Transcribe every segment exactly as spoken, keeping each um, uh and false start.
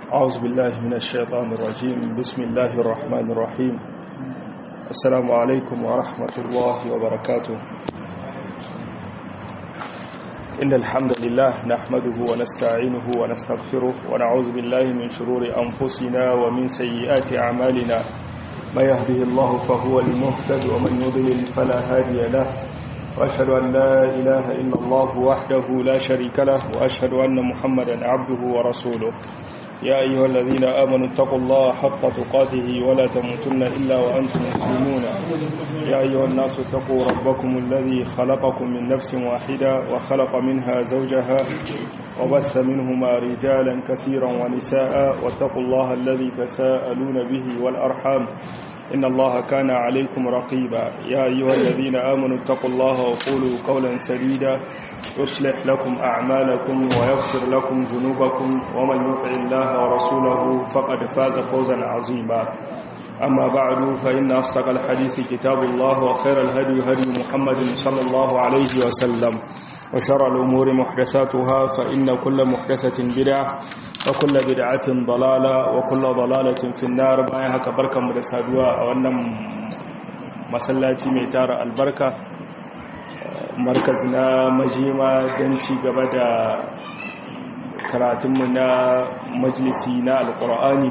أعوذ بالله من الشيطان الرجيم. بسم الله الرحمن الرحيم. السلام عليكم ورحمة الله وبركاته. إن الحمد لله نحمده ونستعينه ونستغفره ونعوذ بالله من شرور أنفسنا ومن سيئات أعمالنا. ما يهده الله فهو المهتد ومن يضلل فلا هادي له، وأشهد أن لا إله إلا الله وحده لا شريك له، وأشهد أن محمدا عبده ورسوله. يا أيها الذين آمنوا اتقوا الله حق تقاته ولا تموتن إلا وأنتم مسلمون. يا أيها الناس اتقوا ربكم الذي خلقكم من نفس واحدة وخلق منها زوجها وبث منهما رجالا كثيرا ونساء، واتقوا الله الذي تساءلون به والأرحام إن الله كان عليكم رقيبا. يا أيها الذين آمنوا اتقوا الله وقولوا قولا سديدا يصلح لكم أعمالكم ويغفر لكم ذنوبكم، ومن يطع الله ورسوله فقد فاز فوزا عظيما. أما بعد، فإن أصدق الحديث كتاب الله، وخير الهدي هدي محمد صلى الله عليه وسلم، وشر الأمور محدثاتها، فإن كل محدثة بدعة وكل بدعة ضلالة وكل ضلالة في النار. بايا haka barkanmu da saduwa a wannan masallaci mai tara albarka, markaz na majima, don ci gaba da karatunmu na majalisi na alkur'ani.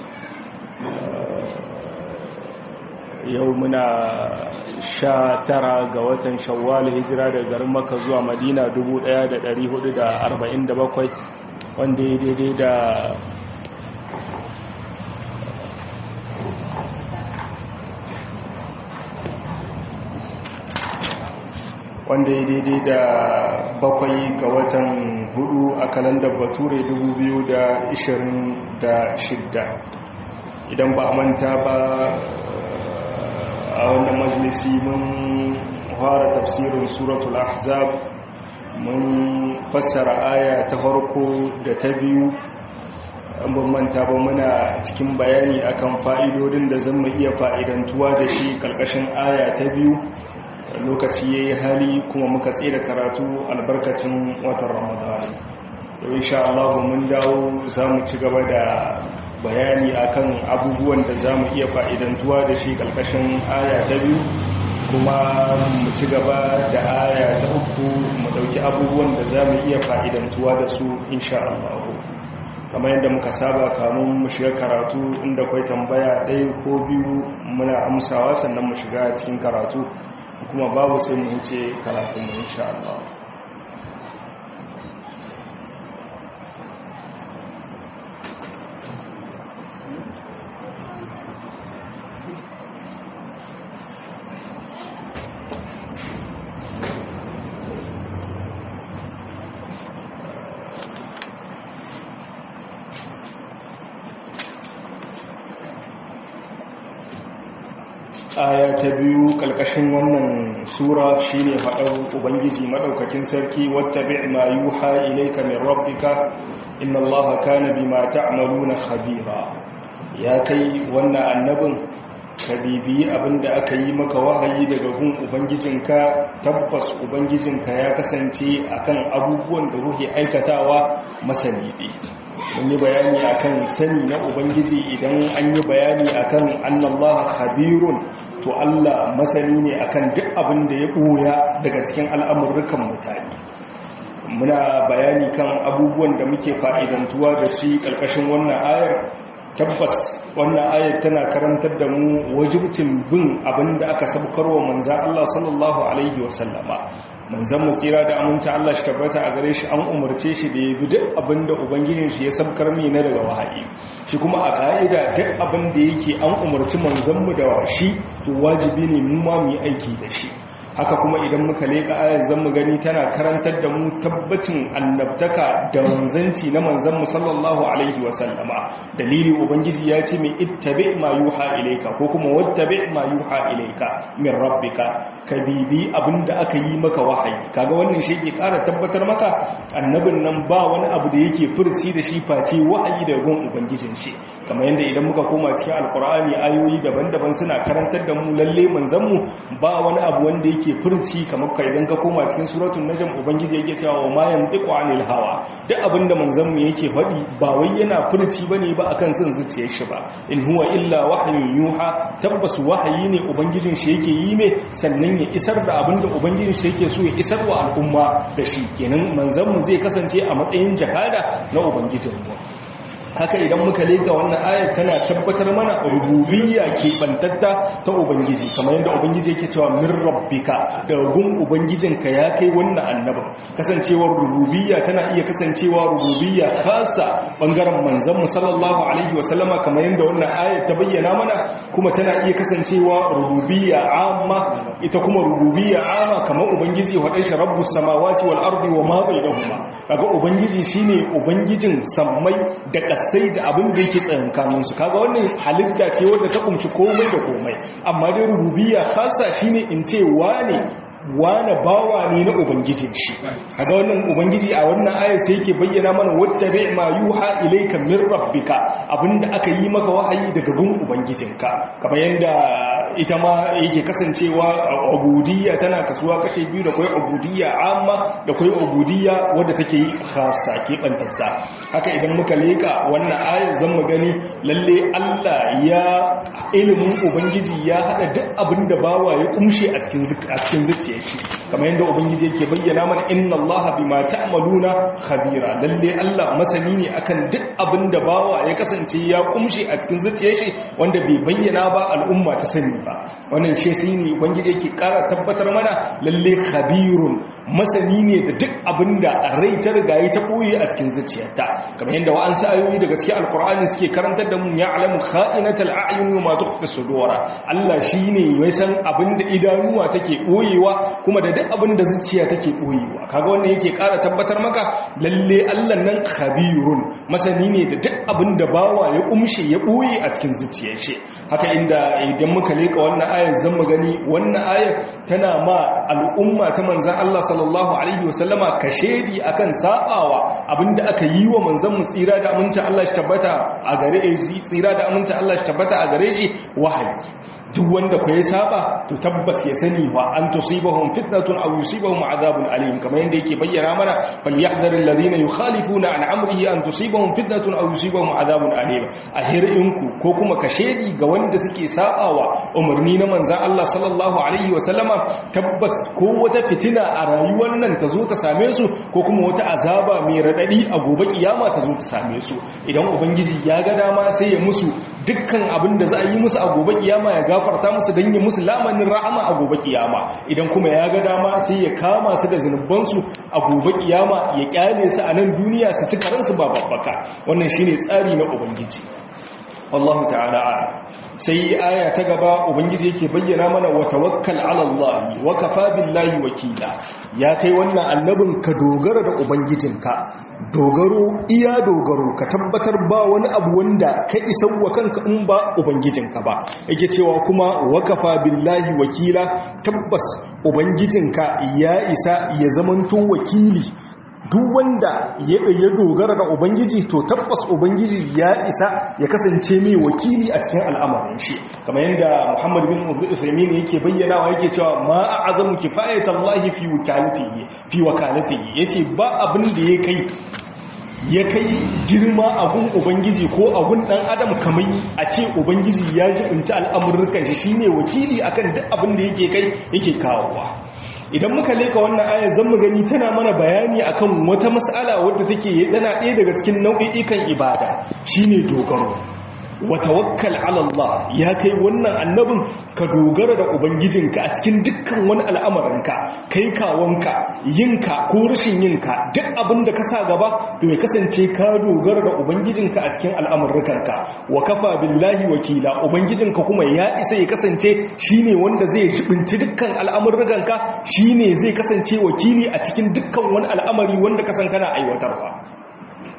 Yau muna sha tara ga watan shawwal, hijira daga garin Makka zuwa Madina dubu ɗaya da ɗari hudu da arba'in da bakwai, wanda ya daidai da wanda ya daidai da bakwai ga watan hudu a kalandar bature dubu biyu da ishirin da shidda. Idan ba a manta ba, a wannan majalisi mun fara tafsirin suratul ahzab, mun fassara aya ta farko da ta biyu. An ban manta ba, muna cikin bayani akan fa'idodin da zan iya fa'idantuwa da shi ƙarƙashin aya ta biyu. Lokaci ya yi hali kuma muka tsira karatu albarkacin watan ramadan. Yau insha Allah mun dawo, za mu ci gaba da bayani akan abubuwan da za mu iya fa'idantuwa da shi ƙarƙashin aya ta biyu, kuma mu ci gaba da aya ta uku, mu ɗauki abubuwan da za mu iya fa'idantuwa da su insha Allah. Kamar yadda muka saba, kamun mu shiga karatu, inda kwai tambaya ɗaya ko biyu muna amsawa, sannan mu shiga cikin karatu, kuma babu sai mu wuce karatunmu insha Allah. Aya ta biyu kalkashin wannan sura shine faɗar Ubangiji madaukakin sarki, wattabi' ma yuha ilayka min rabbika inna Allaha kana bima ta'maluna khabira. Ya kai wannan annabin, ka bibiyi abinda aka yi maka wahayi daga gun ubangijinka. Tabbas ubangijinka ya kasance akan abubuwan da ruhi aikatawa masani ne. Mun yi bayani akan sani na ubangiji. Idan an yi bayani akan annallaha khabirun, to Allah masani ne akan duk abin da ya ɓoya daga cikin al'amurrukan mutane. Muna bayani kan abubuwan da muke fa'idantuwa da shi ƙarƙashin wannan ayar. Tabbas wannan ayar tana karantar da mu wajibcin bin abin da aka sabkarwa manzan Allah sallallahu Alaihi wasallama. Manzan mu tsira da aminta Allah shi tabbata a gare shi, an umarce shi da ya bi duk abin da Ubangijin shi ya sabkar mai na daga wahayi. Shi kuma a ƙa'ida duk abin da yake an umarci manzan mu da shi, to wajibi ne mu ma mu yi aiki da shi. Haka kuma idan muka leƙa ayar zan mu gani tana karantar da mu tabbacin annabtaka da manzanci na manzan mu sallallahu alaihi wasallama. Dalili ubangiji ya ce mai ittabi ma yuha ilayka, ko kuma wattabi ma yuha ilayka min rabbika, ka bibi abinda aka yi maka wahayi. Kaga wannan shi ke ƙara tabbatar maka annabin nan ba wani abu da yake furci da shi face wahayi daga gun ubangijin shi. Kamar yadda idan muka koma cikin alkur'ani, ayoyi daban-daban suna karantar da mu lalle manzan mu ba wani abu wanda yake furci kamar kai idan ka koma cikin suratul najm ubangiji yake cewa wa ma yantiqu anil hawa duk abinda manzon mu yake faɗi ba wai yana furci bane ba akan son zuciyar shi ba in huwa illa wahyun yuha tabbas wahayi ne ubangijin shi yake yi mai sannan ya isar da abinda ubangijin shi yake so ya isar wa al'umma da shi kenan manzon mu zai kasance a matsayin jakada na ubangijin mu haka idan muka leka wannan ayat tana tabbatar mana rububiyya ke bantatta ta ubangiji kamar yadda ubangiji yake cewa min rabbika daga gun ubangijinka ya kai wannan annabin kasancewar rububiyya tana iya kasancewa rububiyya khassa bangaren manzon mu sallallahu alaihi wasallama kamar yadda wannan ayat ta bayyana mana kuma tana iya kasancewa rububiyya amma ita kuma rububiyya amma kamar ubangiji ya faɗa shi rabbus samawati wal ardi wa ma bainahuma kaga ubangiji shine ubangijin sammai da sai da abin da yake tsayankanin su kaga wannan halitta ce wadda ta kumshi komai da komai amma dai rububiyya khassa shine in ce wane wane bawa ne na ubangijin shi kaga wannan ubangiji a wannan ayar sai yake bayyana mana wattabi ma yuha ilayka min rabbika abinda aka yi maka wahayi daga gun ubangijinka kamar yanda ita ma yake kasancewa ubudiyya tana kasuwa kashe biyu da kai ubudiyya amma da kai ubudiyya wadda take khassa ke bantatta haka idan muka leka wannan ayar zan mu gani lalle Allah ya ilimin ubangiji ya hada duk abinda bawa ya kumshe a cikin a cikin zuciya shi kamar yadda ubangiji yake bayyana mana inna allaha bima ta'maluna khabira lalle Allah masani ne akan duk abinda bawa ya kasance ya kumshi a cikin zuciyar shi wanda bai bayyana ba al'umma ta sani ba wannan shi sai ne ubangiji yake ƙara tabbatar mana lalle khabirun masani ne da duk abinda rai ta riga ya ta koyi a cikin zuciyarta kamar yadda wa'ansu ayoyi daga cikin alqur'ani suke karantar da mu ya'lamu kha'inatal a'yun wa ma tukhfi sudura Allah shine mai san abinda idanuwa take koyewa kuma da duk abin da zuciya take boyewa kaga wannan yake ƙara tabbatar maka lalle Allah nan khabirun masani ne da duk abin da bawa ya kumshe ya boye a cikin zuciyar shi haka inda idan muka leka wannan ayar zan mu gani wannan ayar tana ma al'umma ta manzon Allah sallallahu alaihi wasallama kashedi akan sabawa abinda aka yi wa manzon mu tsira da aminci Allah shi tabbata a gare shi tsira da aminci Allah shi tabbata a gare shi wahayi duk wanda ku ya saba to tabbas ya sani wa an tusibahum fitnatun aw yusibahum adhabun alim kamar yanda yake bayyana mana falyahzaril ladina yukhalifuna an amrihi an tusibahum fitnatun aw yusibahum adhabun alim ahirinku ko kuma kashedi ga wanda suke sabawa umarni na manzon Allah sallallahu alaihi wa sallama tabbas ko wata fitina a rayuwar nan ta zo ta same su ko kuma wata azaba mai radadi a gobe kiyama ta zo ta same su idan ubangiji ya ga dama sai ya musu dukkan abin da za a yi musu a gobe kiyama ya gafarta musu don yi musu lamanin rahama a gobe kiyama idan kuma ya ga dama sai ya kama su da zunubansu a gobe kiyama ya kyale su a nan duniya su ci karansu ba babbaka wannan shine tsari na ubangiji wallahu ta'ala a'lam sai aya ta gaba ubangiji yake bayyana mana wa tawakkal ala Allah wa kafa billahi wakila ya kai wannan annabin ka dogara da ubangijinka dogaro iya dogaro ka tabbatar ba wani abu wanda ka isa wa kanka in ba ubangijinka ba yake cewa kuma wa kafa billahi wakila tabbas ubangijinka ya isa ya zamanto wakili duk wanda ya dogara da ubangiji to tabbas ubangiji ya isa ya kasance mai wakili a cikin al'amarin shi kamar yadda Muhammad bin Uthaymeen yake bayyanawa yake cewa ma a'azamu kifayatallahi fi wakalatihi fi wakalatihi yace ba abin da ya kai ya kai girma abun ubangiji ko abun dan adam kamar a ce ubangiji ya jibinci al'amurrukan shi shine wakili akan duk abin da yake kai yake kawowa idan muka leka wannan ayar zan mu gani tana mana bayani akan wata mas'ala wadda take tana ɗaya daga cikin nau'ikan ibada shine dogaro wa tawakkal ala Allah ya kai wannan annabin ka dogara da ubangijinka a cikin dukkan wani al'amarinka kai kawanka yinka ko rashin yinka duk abin da ka sa gaba to ya kasance ka dogara da ubangijinka a cikin al'amuranka wa kafa billahi wakila ubangijinka kuma ya isa ya kasance shine wanda zai jibinci dukkan al'amuranka shine zai kasance wakili a cikin dukkan wani al'amari wanda ka san kana aiwatarwa to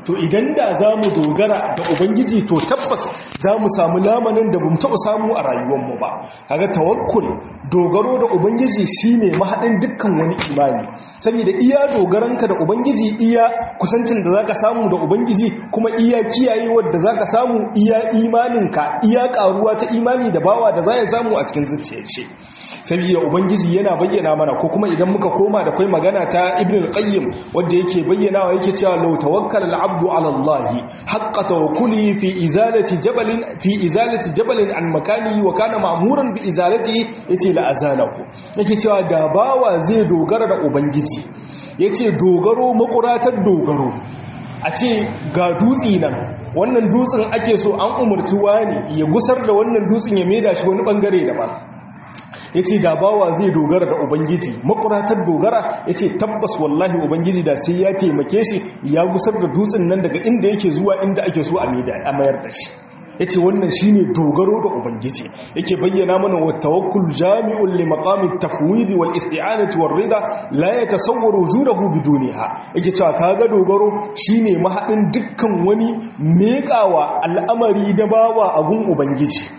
to idan da za mu dogara da ubangiji to tabbas za mu samu lamanin da bamu taɓa samu a rayuwarmu ba. Kaga tawakkul dogaro da ubangiji shine mahaɗin dukkan wani imani, saboda iya dogaranka da ubangiji iya kusancin da zaka samu da ubangiji, kuma iya kiyayewar da zaka samu iya imaninka, iya karuwa ta imani da bawa da za ya samu a cikin zuciyar shi. Saboda ubangiji yana bayyana mana, ko kuma idan muka koma da kai magana ta Ibn al-Qayyim wanda yake bayyanawa yake cewa law tawakkala al-'abdu 'ala Allah haqqa tawakkuli fi izalati jabalin fi izalati jabalin an makanihi wa kana ma'muran bi izalatihi yace la azalahu. Yake cewa da bawa zai dogara da ubangiji, yace dogaro makuratar dogaro, a ce ga dutsi nan, wannan dutsen ake so an umurci wani ya gusar da wannan dutsen ya maida shi wani bangare daban. Ya ce da bawa zai dogara da ubangiji makuratar dogara, ya ce tabbas wallahi ubangiji da sai ya taimake shi ya gusar da dutsen nan daga inda yake zuwa inda ake so a mayar da shi. Ya ce wannan shi ne dogaro da ubangiji. Yake bayyana mana wa tawakkul jami'un li maqami tafwidi wal isti'anati war rida la yatasawwaru wujudahu biduniha. Yake cewa kaga dogaro shine mahadin dukkan wani mekawa al'amari da bawa abun ubangiji.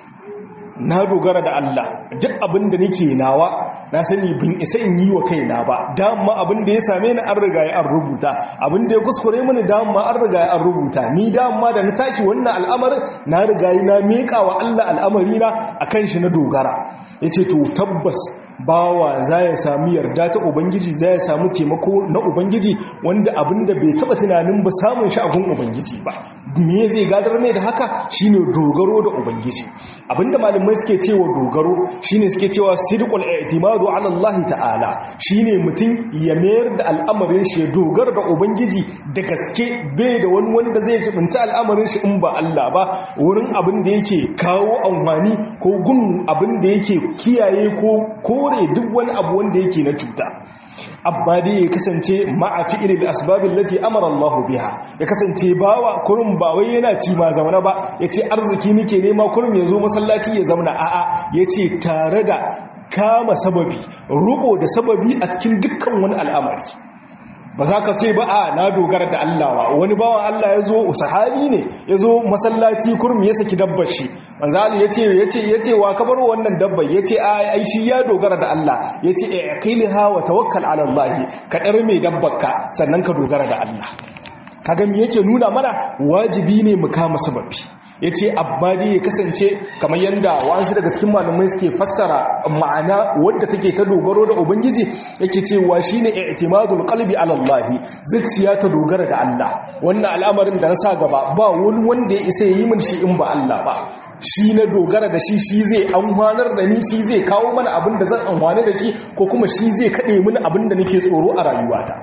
Na dogara da Allah, duk abin da nake nawa na sani bin isa in yi wa kaina ba, dama abin da ya same ni an riga ya an rubuta, abin da ya kuskure mini dama an riga ya an rubuta, ni dama da na tashi wannan al'amarin na riga na meka wa Allah al'amari na akan shi na dogara. Yace to tabbas bawa za ya sami yarda ta ubangiji, za ya samu taimako na ubangiji wanda abinda bai taba tunanin ba samun shi a gun ubangiji ba. Me zai gadar mai da haka shine dogaro da ubangiji. Abinda malamai suke cewa dogaro shine suke cewa sidqul i'timadu ala Allah ta'ala, shine mutum ya mayar da al'amarin shi ya dogara da ubangiji da gaske, bai da wani wanda zai jibinta al'amarin shi in ba Allah ba, wurin abin da yake kawo amfani ko gun abin da yake kiyaye ko kore duk wani abu wanda yake na cuta. Abba dai ya kasance ma'a fi'ilil asbabin lati amara Allah biha, ya kasance bawa kurum ba wai yana ci ma zauna ba, yace arziki nake nema kurum yazo masallaci ya zauna, a'a yace tare da kama sababi, ruko da sababi a cikin dukkan wani al'amari. Ba za ka ce ba a na dogara da Allah ba. Wani bawan Allah ya zo, sahabi ne, ya zo masallaci kurum ya saki dabbar shi. Manzo Ali ya ce ya ce ya ce wa ka bar wannan dabbar, ya ce ai shi ya dogara da Allah, ya ce e aqilha wa tawakkal ala Allah, ka dar mai dabbar ka sannan ka dogara da Allah. Kaga me yake nuna mana wajibi ne mu kama sababi. Ya ce abbadi ya kasance kamar yadda wa'ansu daga cikin malamai suke fassara ma'ana wadda take ta dogaro da ubangiji, yake cewa shine i'timadul qalbi ala Allah, zuciya ta dogara da Allah. Wannan al'amarin da na sa gaba ba wani wanda ya isa yi min shi in ba Allah ba, shi na dogara da shi, shi zai amfanar da ni, shi zai kawo mana abin da zan amfana da shi, ko kuma shi zai kade mini abin da nake tsoro a rayuwata.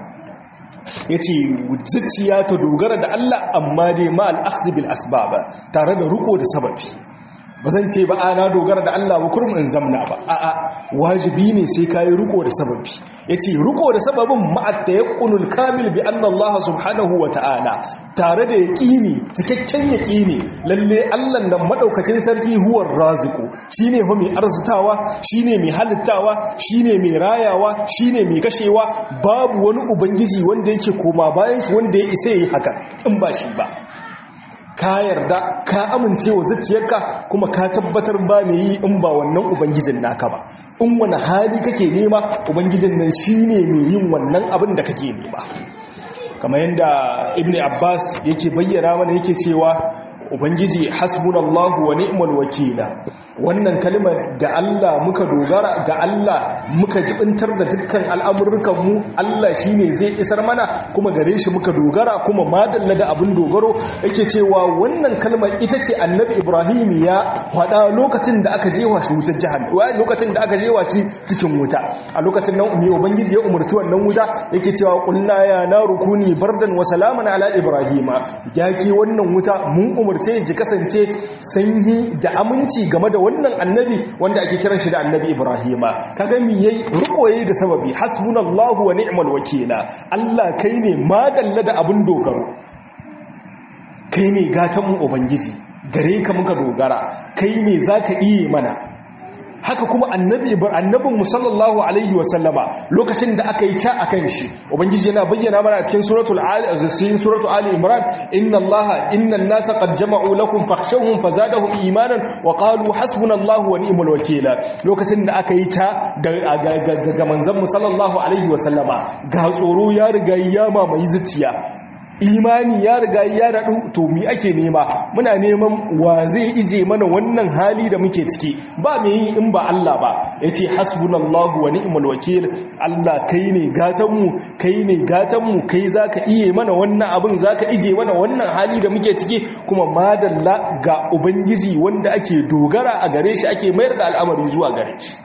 Ya ce zuciya ta dogara da Allah, amma dai ma al'akhzi bil asbaba, tare da riko da sababi. Ba zan ce ba ana dogara da Allah ba kurum in zamna ba, a'a wajibi ne sai kayi riko da sababi. Ya ce riko da sababin ma'at tayaqqunul kamil bi anna Allah subhanahu wa ta'ala, tare da yaqini, cikakken yaqini lalle Allah nan madaukakin sarki huwar raziqu, shine fa mai arzitawa, shine mai halittawa, shine mai rayawa, shine mai kashewa. Babu wani ubangiji wanda yake koma bayan shi wanda ya isa yi haka in ba shi ba. Ka yarda, ka amince wa zuciyarka, kuma ka tabbatar ba mai yi in ba wannan ubangijin naka ba. In wani hali kake nema, ubangijin nan shine mai yin wannan abin da kake nema. Kamar yadda Ibn Abbas yake bayyana mana, yake cewa ubangiji hasbunallahu wa ni'mal wakila. Wannan kalmar da Allah muka dogara, ga Allah muka jibintar da dukkan al'amurrukan mu, Allah shine zai isar mana, kuma gare shi muka dogara, kuma madalla da abin dogaro. Yake cewa wannan kalmar ita ce Annabi Ibrahim ya faɗa lokacin da aka jewa shi wutar jahannam, lokacin da aka jewa shi cikin wuta. A lokacin nan ummi ubangiji ya umurci wannan wuta, yake cewa qulna ya naru kuni bardan wa salaman ala Ibrahima, yaki wannan wuta mun umurce ki kasance sanyi da aminci game da wannan annabi wanda ake kiran shi da Annabi Ibrahima. Kaga mi yayi riko yayi da sababi, hasbunallahu wa ni'mal wakila. Allah kai ne madalla da abin dogaro, kai ne gatan mu ubangiji, gare ka muka dogara, kai ne zaka iya mana. haka kuma annabi annabin mu sallallahu alaihi wa sallama lokacin da aka yi ta akan shi ubangiji yana bayyana mana a cikin suratul ali cikin suratul ali imran inna allaha innan nasa qad jama'u lakum fakhshawhum fazadahum imanan wa qalu hasbunallahu wa ni'mal wakeel lokacin da aka yi ta ga manzon mu sallallahu alaihi wa sallama ga tsoro ya riga ya mamaye zuciya imani ya riga ya daɗu to mi ake nema muna neman wa zai ije mana wannan hali da muke ciki ba me yi in ba Allah ba yace hasbunallahu wa ni'mal wakeel Allah kai ne gatanmu kai ne gatanmu kai zaka iye mana wannan abin zaka ije mana wannan hali da muke ciki kuma madalla ga ubangiji wanda ake dogara a gare shi ake mayar da al'amari zuwa gare shi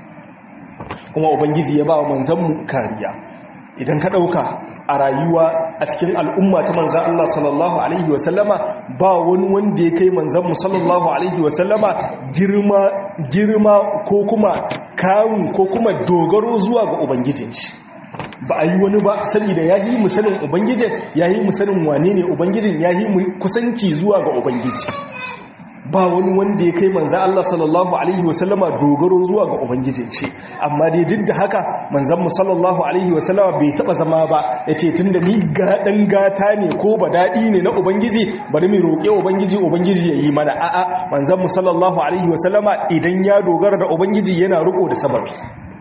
kuma ubangiji ya ba manzon mu kariya idan ka dauka a rayuwa a cikin al'umma ta manzan Allah sallallahu Alaihi wasallama ba wani wanda ya kai manzan mu sallallahu Alaihi wasallama girma girma ko kuma kawun ko kuma dogaro zuwa ga Ubangijin shi ba a yi wani ba saboda ya yi musanin Ubangijin ya yi musanin wane ne Ubangijin ya yi kusanci zuwa ga Ubangiji ba wani wanda ya kai manzan Allah sallallahu Alaihi wasallama dogaro zuwa ga Ubangijin shi amma dai duk da haka manzan mu sallallahu Alaihi wasallama bai taba zama ba ya ce tun da ni gaɗan gata ne ko ba daɗi ne na Ubangiji bari mai roƙe Ubangiji Ubangiji ya yi mana a'a manzan mu sallallahu Alaihi wasallama idan ya dogara da Ubangiji yana riƙo da sababi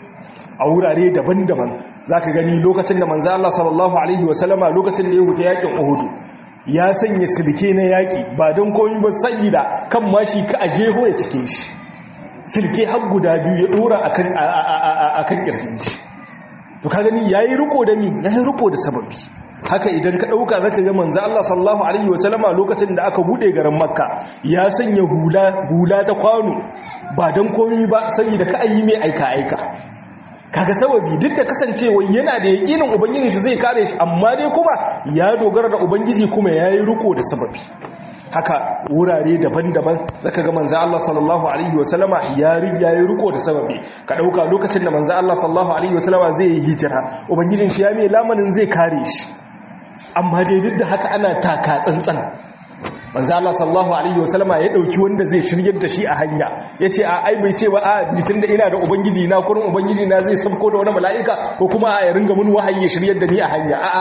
a wurare daban-daban za ka gani lokacin da manzan Allah sallallahu Alaihi wasallama lokacin da ya huta yakin Uhudu ya sanya silke na yaƙi ba don komi ba da kan mashi ka a jeho ya cike shi silke har guda biyu ya ɗora a kan ƙirfin shi to ka gani ya yi riko da ni ya yi riko da sababi haka idan ka ɗauka zaka ga manzo Allah sallallahu alaihi wasallama lokacin da aka buɗe garin makka ya sanya hula ta kwano ba don komi ba saboda ka ayi mai aika-aika kaga sababi duk da kasancewa yana da yakinin ubangiji shi zai kare shi amma dai kuma ya dogara da ubangiji kuma yayi riko da sababi haka wurare daban-daban zaka ga manzo Allah sallallahu alaihi wasallama ya riga yayi riko da sababi ka dauka lokacin da manzo Allah sallallahu alaihi wasallama zai yi hijira ubangijin shi ya mai lamanin zai kare shi amma dai duk da haka ana taka tsantsan manzo Allah sallallahu alaihi wasallama ya dauki wanda zai shiryar da shi a hanya yace a ai bai ce ba a bitin da ina da ubangiji na kurin ubangiji na zai sabko da wani mala'ika ko kuma a ya ringa mun wahayi ya shiryar da ni a hanya a a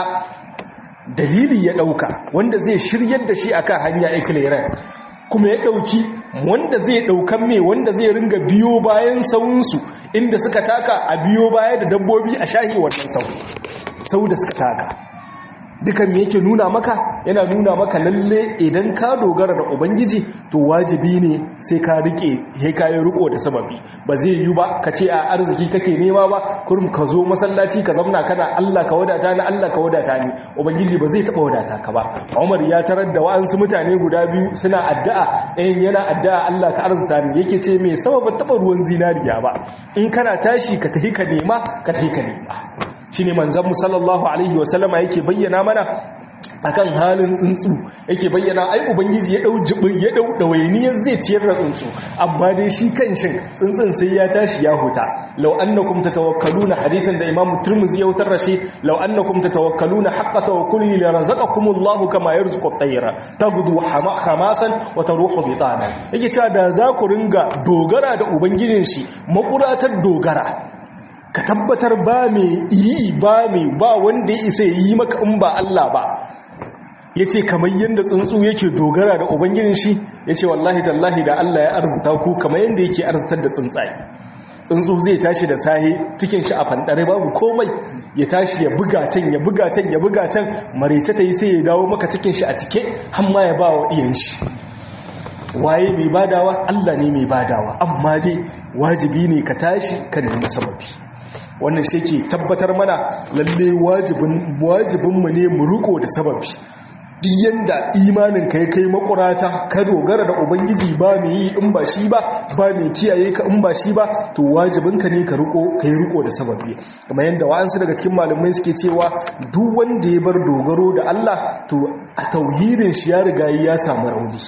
dalili ya dauka wanda zai shiryar da shi akan hanya ikileran kuma ya dauki wanda zai daukan me wanda zai ringa biyo bayan sawunsu inda suka taka a biyo baya da dabbobi a shahi wannan sau sau da suka taka dukan me yake nuna maka yana nuna maka lalle idan ka dogara da ubangiji to wajibi ne sai ka rike sai ka yi riko da sababi ba zai yi ba ka ce a arziki kake nema ba kurum ka zo masallaci ka zauna kana Allah ka wadata ni Allah ka wadata ni ubangiji ba zai taba wadata ka ba Umar ya tarar da wa'ansu mutane guda biyu suna addu'a ɗayan yana addu'a Allah ka arzuta ni yake ce me sababa taba ruwan zinariya ba in kana tashi ka tafi ka nema ka tafi ka nema shine manzon sallallahu alaihi wasallama yake bayyana mana akan halin tsuntsu yake bayyana ai ubangiji ya dau jibin ya dau dawainiyar zai ciyar da tsuntsu amma dai shi kanshin tsuntsun sai ya tashi ya huta law annakum tatawakkaluna hadisin da imamu tirmidhi ya wutar rashi law annakum tatawakkaluna haqqa tawakkuli la razaqakumullahu kama yarzuqu at-tayra taghdu khamasan wa taruhu bitana yake cewa da za ku ringa dogara da ubangijin shi makuratar dogara ka tabbatar ba mai yi ba mai ba wanda ya isa yi maka in ba Allah ba ya ce kamar yadda tsuntsu yake dogara da ubangijin shi ya ce wallahi tallahi da Allah ya arzuta ku kamar yadda yake arzutar da tsuntsaye tsuntsu zai tashi da sahi cikin shi a fandare babu komai ya tashi ya buga can ya buga can ya buga can marece ta yi sai ya dawo maka cikin shi a cike har ma ya ba wa iyan shi waye mai badawa Allah ne mai badawa amma dai wajibi ne ka tashi ka nemi sababi wannan shi ke tabbatar mana lalle wajibinmu ne mu riko da sababi duk yanda imanin ka ya kai makurata ka dogara da ubangiji ba mai yi in ba shi ba ba mai kiyaye ka in ba shi ba to wajibinka ne ka riko ka yi riko da sababi kuma yanda wa'ansu daga cikin malamai suke cewa duk wanda ya bar dogaro da Allah to a tauhidin shi ya riga ya samu rauni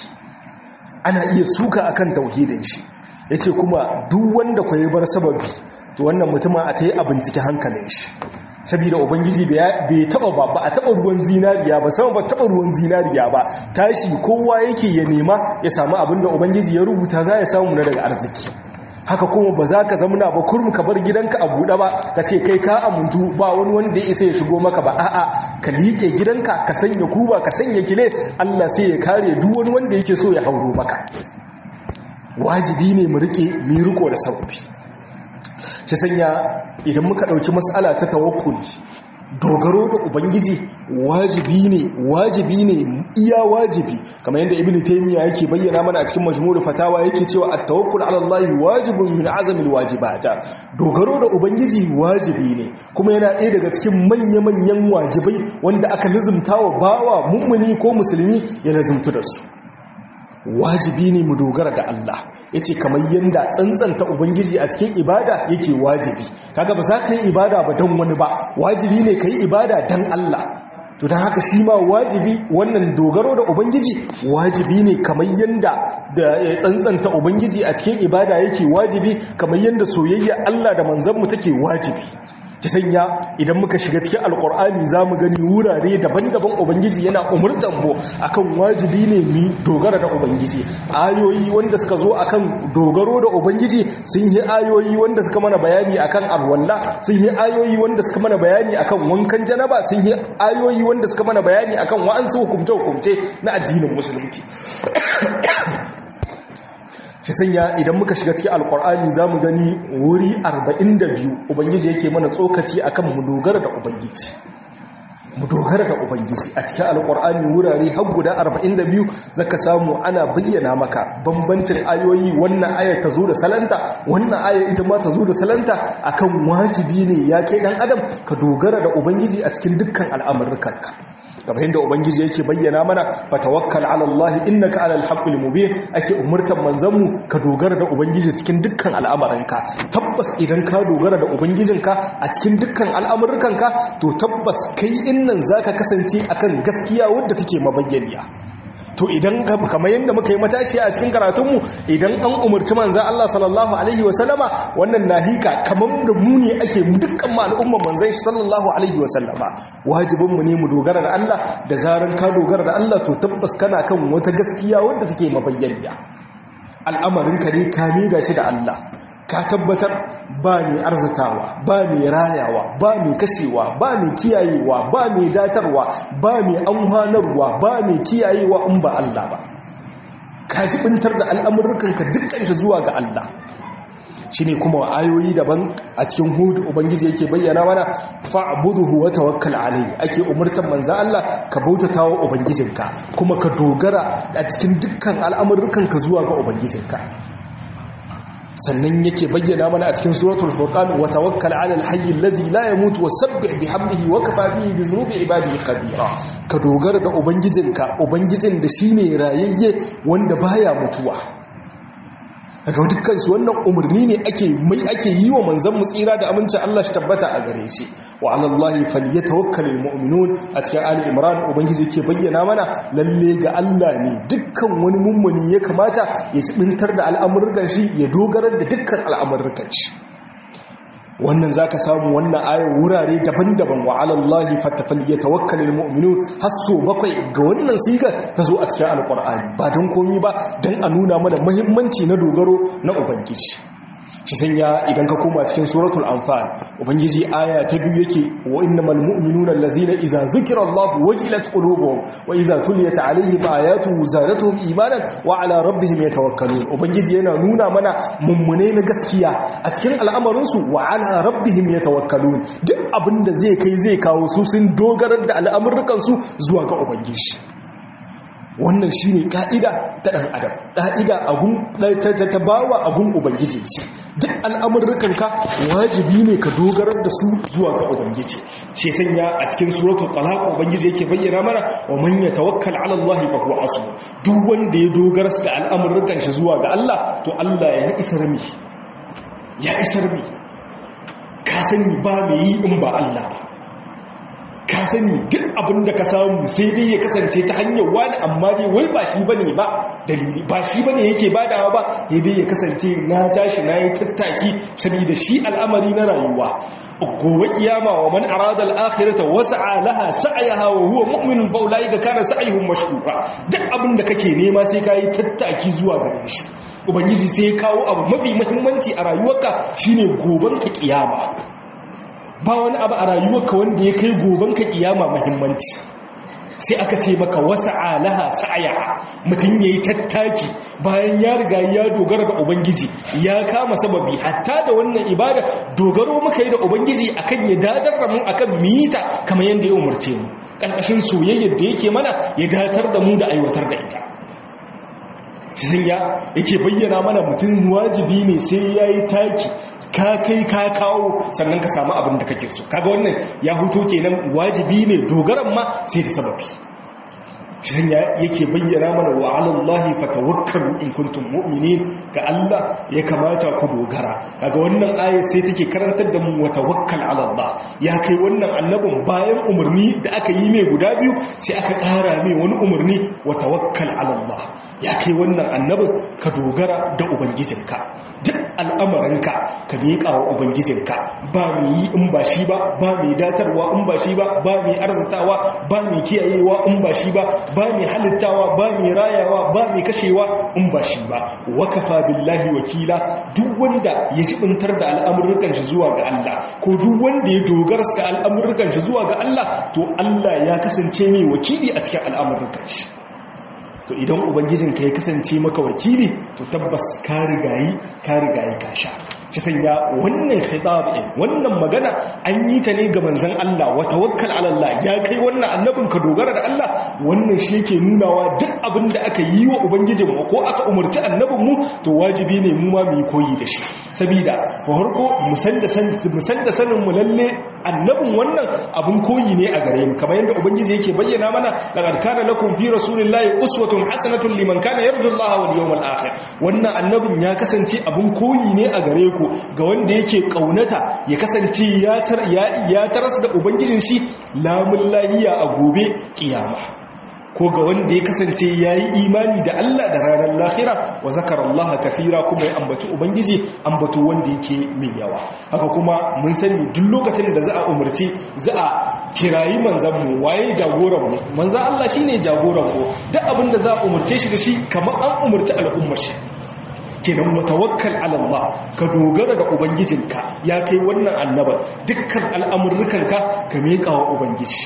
ana iya suka akan tauhidin shi yace kuma duk wanda ko ya bar sababi to wannan mutumin a ta yi a bincike hankalin shi saboda ubangiji bai taba ba ba a taba ruwan zinariya ba sama ba taba ruwan zinariya ba tashi kowa yake ya nema ya samu abin da ubangiji ya rubuta za ya samu na daga arziki haka kuma ba za ka zamana ba kurum ka bar gidanka a buɗe ba ka ce kai ka amuntu ba wani wanda ya isa ya shigo maka ba a'a ka liƙe gidanka ka sanya kuba ka sanya kile Allah sai ya kare duk wani wanda yake so ya hauro maka. Wajibi ne mu rike mu riko da sababi. Shi sanya idan muka ɗauki mas'ala ta tawakkuli, dogaro da ubangiji wajibi ne wajibi ne iya wajibi, kamar yadda ibnu taymiya yake bayyana mana a cikin majmu'ul fatawa yake cewa at-tawakkul ala Allah wajibun min azamil wajibat. Dogaro da ubangiji wajibi ne kuma yana ɗaya daga cikin manya-manyan wajibai wanda aka lazumtawa bawa mummuni ko musulmi ya lazumtu da su. Wajibi ne mu dogara da Allah, yace kamar yanda tsantsanta ubangiji a cikin ibada yake wajibi. Kaga ba za ka yi ibada ba don wani ba, wajibi ne ka yi ibada don Allah. To don haka shi ma wajibi wannan dogaro da ubangiji wajibi ne kamar yanda da tsantsanta ubangiji a cikin ibada yake wajibi, kamar yanda soyayya Allah da manzanmu take wajibi. Ki sanya idan muka shiga cikin alkur'ani za mu gani wurare daban-daban ubangiji yana umurtan mu akan wajibi ne mu dogara da ubangiji. Ayoyi wanda suka zo akan dogaro da ubangiji sun yi ayoyi wanda suka mana bayani akan arwalla, sun yi ayoyi wanda suka mana bayani akan wankan janaba, sun yi ayoyi wanda suka mana bayani akan wa'ansu hukumce-hukumce na addinin musulunci. Shi sanya idan muka shiga cikin alkur'ani za mu gani wuri arba'in da biyu ubangiji yake mana tsokaci akan mu dogara da ubangiji mu dogara da ubangiji a cikin alkur'ani wurare har guda arba'in da biyu zaka samu ana bayyana maka bambancin ayoyi. Wannan aya ta zo da salanta, wannan aya ita ma ta zo da salanta akan wajibi ne ya kai dan adam ka dogara da ubangiji a cikin dukkan al'amuranka. kamar yadda ubangiji yake bayyana mana fatawakkal ala Allah innaka ala al-haqqil mubin, ake umurtan manzanmu ka dogara da ubangiji cikin dukkan al'amuranka. Tabbas idan ka dogara da ubangijinka a cikin dukkan al'amuranka to tabbas kai innan zaka kasance akan gaskiya wadda take mabayyaniya. To idan kamar yadda muka yi matashi a cikin karatunmu, idan an umarci manzan Allah sallallahu alaihi wasallama wannan nahika kamar da mu ne ake dukkan ma al'umman manzan shi sallallahu alaihi wasallama. Wajibinmu ne mu dogara da Allah, da zaran ka dogara da Allah to tabbas kana kan wata gaskiya wadda take mabayyaniya. Al'amarinka ne ka mida shi da Allah, ka tabbatar ba mai arzatawa, ba mai rayawa, ba mai kashewa, ba mai kiyayewa, ba mai datarwa, ba mai amfanarwa, ba mai kiyayewa in ba Allah ba. Ka jibintar da al'amurkanka dukkan shi zuwa ga Allah. Shi ne kuma ayoyi daban a cikin Hud ubangiji yake bayyana mana fa'buduhu wa tawakkal alayhi, ake umurtan manzo Allah ka bautata wa ubangijinka kuma ka dogara a cikin dukkan al'amurkanka zuwa ga ubangijinka. Sannan yake bayyana mana a cikin suratul furqan wa tawakkal 'ala al-hayy alladhi la yamutu wasabbih bihamdihi wa kafa bihi bi dhunubi ibadihi khabira. Ka dogara da ubangijinka, ubangijin da shine rayayye wanda baya mutuwa. Daga dukkan su wannan umarni ne ake mai ake yi wa manzon mu tsira da amincin Allah shi tabbata a gare shi. Wa 'ala Allahi falyatawakkalul mu'minun, a cikin Ali Imran ubangiji yake bayyana mana lalle ga Allah ne dukkan wani mummuni ya kamata ya tsibintar da al'amuran shi, ya dogara da dukkan al'amuran shi. Wannan zaka samu wannan ayar wurare daban-daban wa 'ala Allahi falyatawakkalul mu'minun hasso bakwai ga wannan siga ta zo a cikin alqur'ani, ba don komi ba dan a nuna mana muhimmanci na dogaro na ubangiji. Shi sanya idan ka koma cikin suratul anfal ubangiji aya ta biyu yake wa innamal mu'minuna allazina idza zukira Allahu wajilat qulubuhum wa idza tuliyat alaihim ayatuhu zadatuhum imanan wa ala rabbihim yatawakkalun. Ubangiji yana nuna mana mummune na gaskiya a cikin al'amarin su wa ala rabbihim yatawakkalun, duk abinda zai kai zai kawo su sun dogarar da al'amuran su zuwa ga ubangiji. Wannan shi ne ƙa'ida ta ɗan adam, ƙa'ida ta bawa agun ubangiji ce. Duk al'amurrukanka wajibi ne ka dogarar da su zuwa ga ubangiji. Shi sanya a cikin suratul talaq ubangiji yake bayyana mana wa man yatawakkal ala Allah fa huwa hasbuh. Duk wanda ya dogara da al'amurrukan shi zuwa ga Allah to Allah ya isar mi ya isar mi ka sani ba mai yi in ba Allah ba. Ka sani duk abin da ka samu sai dai ya kasance ta hanyar wani, amma dai wai ba shi bane ba dalili, ba shi bane yake badawa ba, sai dai ya kasance na tashi na yi tattaki saboda shi al'amari na rayuwa. Gobe kiyama wa man arada al-akhirata was'a laha sa'yaha wa huwa mu'minun fa ulaika kana sa'yuhum mashkura. Duk abin da kake nema sai kai tattaki zuwa gare shi. ubangiji sai ya kawo abu mafi muhimmanci a rayuwarka shine goban ka kiyama. Ba wani abu a rayuwarka wanda ya kai goban ka kiyama muhimmanci. Sai aka ce maka wasa'a laha sa'aya, mutum yayi tattaki bayan ya riga ya dogara da ubangiji, ya kama sababi. Hatta da wannan ibada dogaro muka yi da ubangiji akan ya dadar da mu akan mita kamar yanda ya umurce mu, karkashin soyayyar da yake mana ya datar da mu da aiwatar da ita. Shi ya yake bayyana mana mutum wajibi ne sai yayi taki ka kai ka kawo sannan ka samu abin da kake so. Kaga wannan ya huto kenan wajibi ne dogaran ma sai da sababi. Shi yake bayyana mana wa 'ala Allahi fatawakkalu in kuntum mu'minin, ga Allah ya kamata ku dogara. Kaga wannan ayat sai take karantar da mu wa tawakkal 'ala Allah. Ya kai wannan annabin bayan umarni da aka yi mai guda biyu sai aka ƙara mai wani umarni wa tawakkal 'ala Allah. Ya kai wannan annabin ka dogara da ubangijinka, duk al'amarinka ka miƙa wa ubangijinka. Ba mai yi in ba shi ba, ba mai datarwa in ba shi ba, ba mai arzitawa, ba mai kiyayewa in ba shi ba, ba mai halittawa, ba mai rayawa, ba mai kashewa in ba shi ba. Wakafa billahi wakila, duk wanda ya jibintar da al'amurrukan shi zuwa ga Allah, ko duk wanda ya dogara ga al'amurrukan shi zuwa ga Allah, to Allah ya kasance mai wakili a cikin al'amurrukan shi. To idan ubangijinka ya kasance maka wakili, to tabbas ka rigayi ka rigayi ka sha. Shi sanya wannan khitab din, wannan magana an yi ta ne ga manzon Allah, wa tawakkal ala Allah. Ya kai wannan annabin ka dogara da Allah. Wannan shi yake nunawa duk abin da aka yi wa ubangijin mu ko aka umurci annabin mu, to wajibi ne mu ma mu yi koyi da shi. Sabida farko mu san da san mu san da sanin mu lalle annabin wannan abun koyi ne a gare mu, kamar yadda ubangiji yake bayyana mana laqad kana lakum fi rasulillahi uswatun hasanatun liman kana yarju Allah wal yawmal akhir. Wannan annabin ya kasance abun koyi ne a gare ku, ga wanda yake kaunata ya kasance ya tar ya taras da ubangijin shi lamun lahiya a gobe kiyama, ko ga wanda ya kasance yayi imani da Allah da ranar lahira wa zakara Allah kathira, kuma ya ambaci ubangiji ambato wanda yake mai yawa. Haka kuma mun sani duk lokacin da za a umurci za a kirayi manzan mu, waye jagoran mu? Manzan Allah shine jagoran mu. Duk abin da za a umurce shi da shi kamar an umurci al'ummar shi. Kenan mutawakkal ala Allah, ka dogara da ubangijinka. Ya kai wannan annaba, dukkan al'amurrukanka ka miƙa wa ubangiji.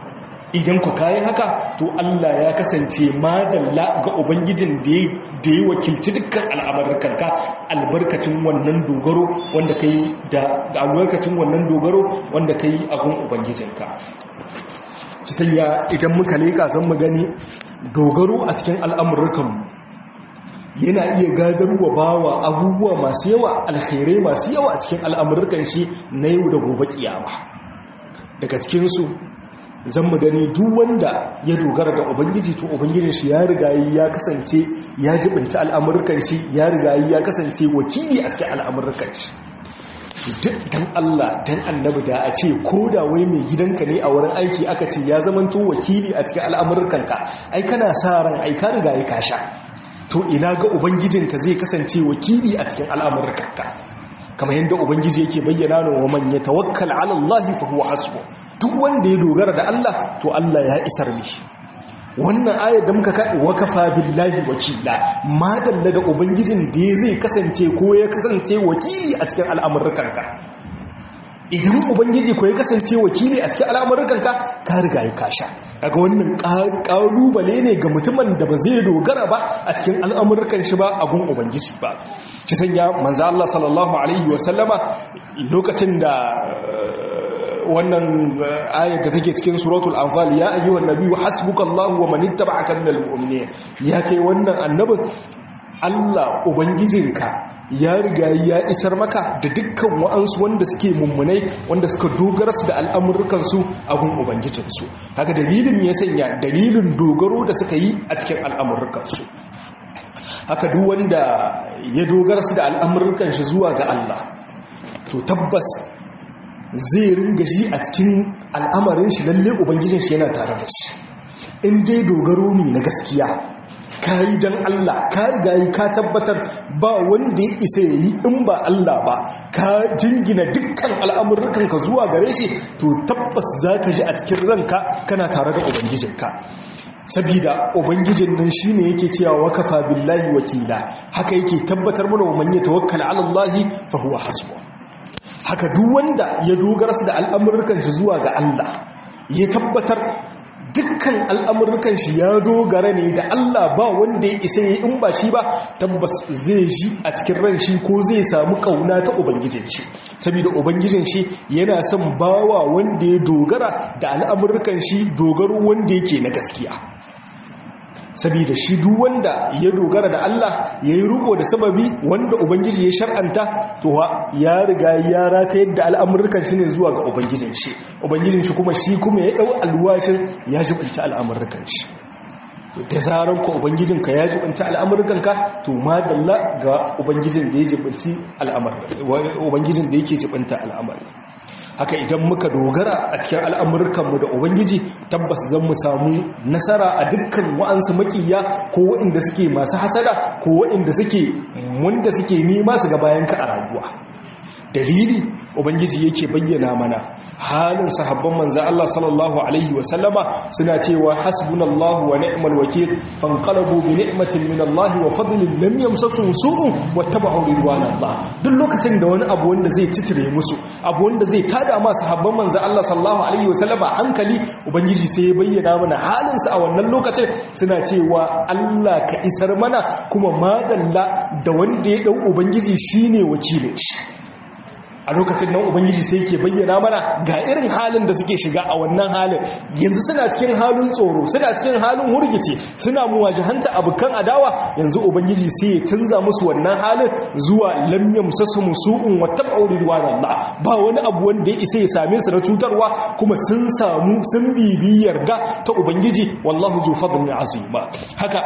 Idan ku kayi haka, to Allah ya kasance madalla ga ubangijin da ya wakilci dukkan al'amurrukanka albarkacin wannan dogaro wanda kai da albarkacin wannan dogaro wanda kai a gun ubangijinka. Sanya idan muka leka zan mu gani dogaro a cikin al'amurrukanmu yana iya gadarwa bawa abubuwa masu yawa, alkhairai masu yawa a cikin al'amurrukan shi na yau da gobe kiyama. Daga cikinsu zan mu gani duk wanda ya dogara da ubangiji, to ubangijin shi ya riga ya kasance ya jibinta al'amurrukan shi, ya riga ya kasance wakili a cikin al'amurrukan shi. Duk dan Allah dan annabi da a ce ko da wai mai gidanka ne a wurin aiki aka ce ya zamanto wakili a cikin al'amurrukanka, ai kana sa ran ai ka riga ya kasha. To ina ga ubangijinka zai kasance wakili a cikin al'amurkanka, kamar yadda ubangiji yake bayyana wa man yatawakkal ala Allah fa huwa hasbu. Duk wanda ya dogara da Allah, to Allah ya isar mishi. Wannan ayar da muka kaɗi wakafa billahi wakila, madalla da ubangijin da zai kasance ko ya kasance wakili a cikin al'amurkanka. Idan ubangiji ko ya kasance wakili a cikin al'amurkanka, ka riga ya kasha. Kaga wannan ƙalubale ne ga mutumin da ba zai dogara ba a cikin al'amurkan shi ba a gun ubangiji ba. Shi sanya manzo Allah sallallahu alaihi wa sallama lokacin da wannan ayar da take cikin suratul anfal, ya ayyuhan nabiyyu hasbukallahu wa man ittaba'aka minal mu'minin. Ya kai wannan annabin, Allah ubangijinka ya riga ya isar maka da dukkan wa'ansu wanda suke mummunai, wanda suka dogara su da al'amuransu a gun ubangijinsu. Haka dalilin ya sanya dalilin dogaro da suka yi a cikin al'amuransu. Haka duk wanda ya dogara su da al'amuran shi zuwa ga Allah, to tabbas zai ringa shi a cikin al'amarin shi lalle ubangijin shi yana tare da shi. In dai dogaro ne na gaskiya, ka yi don Allah, ka riga yi ka tabbatar ba wanda ya isa ya yi in ba Allah ba, ka jingina dukkan al'amurrukanka zuwa gare shi, to tabbas za ka ji a cikin ranka kana tare da ubangijinka. sabida ubangijin nan shine yake cewa wakafa billahi wakila, haka yake tabbatar mana wa man yatawakkal ala Allah fa huwa hasbuh. Haka duk wanda ya dogara da al'amuran shi zuwa ga Allah, ya tabbatar dukkan al'amuran shi ya dogara ne da Allah, ba wanda ya isa yi in ba shi ba, tabbas zai ji a cikin ran shi ko zai samu kauna ta ubangijin shi, saboda ubangijin shi yana son bawa wanda ya dogara da al'amuran shi dogaro wanda yake na gaskiya. Saboda shi duk wanda ya dogara da Allah ya yi riko da sababi wanda ubangiji ya shar'anta, to ya riga ya rata yadda al'amurkan shi ne zuwa ga ubangijin shi, ubangijin shi kuma shi kuma ya dau alwashin ya jibinta al'amurkan shi. Da zaran ko ubangijin ka ya jibinta al'amurkan ka, to madalla ga ubangijin da ya jibinci al'amurkan, ubangijin da yake jibinta al'amurkan. Haka idan muka dogara a cikin al'amurkanmu da ubangiji, tabbas zan mu samu nasara a dukkan wa'ansu makiya ko wa'inda suke masu hasada ko wa'inda suke wanda suke nema su ga bayanka a rayuwa. Dalili ubangiji yake bayyana mana halin sahabban manzo Allah sallallahu alaihi wasallama suna cewa hasbunallahu wa ni'mal wakeel, fanqalabu bi ni'matin min Allah wa fadlin lam yamsasuhum su'un wattaba'u ridwanallah. Duk lokacin da wani abu wanda zai citire musu, abu wanda zai tada ma sahabban manzo Allah sallallahu alaihi wasallama hankali, ubangiji sai ya bayyana mana halin su a wannan lokacin, suna cewa Allah ka isar mana, kuma madalla da wanda ya dau ubangiji shine wakilin shi. A lokacin nan ubangiji sai yake bayyana mana ga irin halin da suke shiga a wannan halin. Yanzu suna cikin halin tsoro, suna cikin halin hurgice, suna muwajahanta abukan adawa. Yanzu ubangiji sai ya canza musu wannan halin zuwa lam yamsasum su'un wa tab'u ridwanallah. Ba wani abu wanda ya isa ya same su na cutarwa, kuma sun samu sun bibi yarda ta ubangiji, wallahu zu fadlin azima. Haka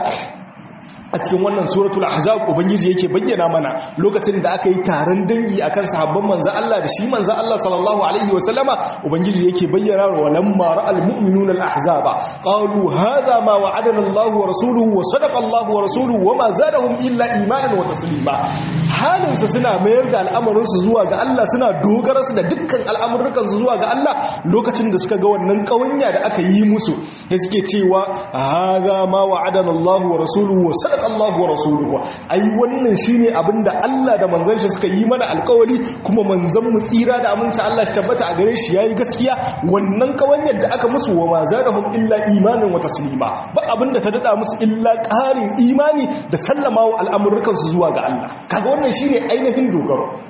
a cikin wannan suratul ahzab ubangiji yake bayyana mana lokacin da aka yi taron dangi akan sahabban manzo Allah da shi manzo Allah sallallahu alaihi wasallama, ubangiji yake bayyana wa lamma ra'al mu'minuna al-ahzaba qalu hadha ma wa'adana Allah wa rasuluhu wa sadaqa Allah wa rasuluhu wa ma zadahum illa imanan wa taslima. Halin su suna mayar da al'amarin su zuwa ga Allah, suna dogara su da dukkan al'amuran su zuwa ga Allah. Lokacin da suka ga wannan kawanya da aka yi musu, sai suke cewa hadha ma wa'adana Allah wa rasuluhu wa sadaqa Allah wa rasuluhu. Ai wannan shine abinda Allah da manzon shi suka yi mana alƙawari, kuma manzon mu tsira da aminci Allah shi tabbata a gare shi yayi gaskiya. Wannan kawanyar da aka musu wa ma zadahum illa imanan wa taslima, ba abinda ta dada musu illa ƙarin imani da sallama wa al'amuran su zuwa ga Allah. Kaga wannan shine ainihin dogaro.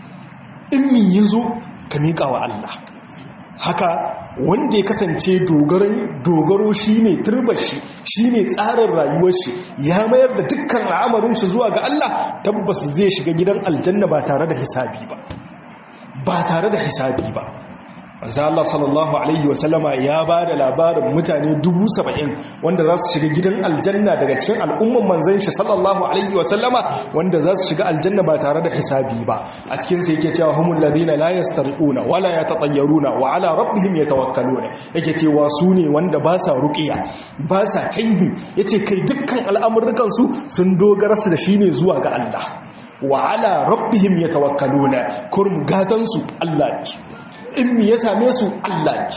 In mi yazo ka miƙa wa Allah. Haka wanda ya kasance dogaro shi ne turbar shi, shi ne tsarin rayuwar shi, ya mayar da dukkan al'amarin shi zuwa ga Allah, tabbas zai shiga gidan aljanna ba tare da hisabi ba ba tare da hisabi ba. Manzo Allah sallallahu alaihi wasallama ya ba da labarin mutane dubu saba'in wanda za su shiga gidan aljanna daga cikin al'umman manzon shi sallallahu alaihi wasallama, wanda za su shiga aljanna ba tare da hisabi ba. A cikin sa yake cewa humul ladina la yastariquna wala yatatayyaruna wa ala rabbihim yatawakkaluna. Yake cewa su ne wanda ba sa ruqiya, ba sa canyi, yace kai dukkan al'amuran su sun dogara su da shine zuwa ga Allah. Wa ala rabbihim yatawakkaluna, kurum gatan su Allah ne, in mi ya same su Allah ne.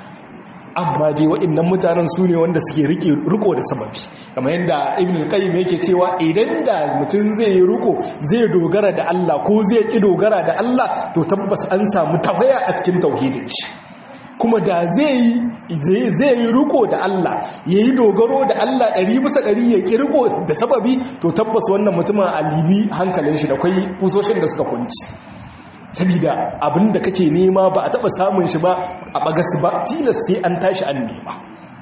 Amma dai waɗannan mutanen su ne wanda suke riko da sababi, kamar yadda Ibn al-Qayyim yake cewa idan da mutum zai yi riko zai dogara da Allah ko zai ki dogara da Allah, to tabbas an samu tawaya a cikin tauhidin shi. Kuma da zai yi zai yi riko da Allah, yayi dogaro da Allah ɗari bisa ɗari, ya ki riko da sababi, to tabbas wannan mutumin alibi hankalin shi da kwai kusoshin da suka kunci. Sabida abinda kake nema ba a taba samun shi ba a bagas ba, tilas sai an tashi an nema.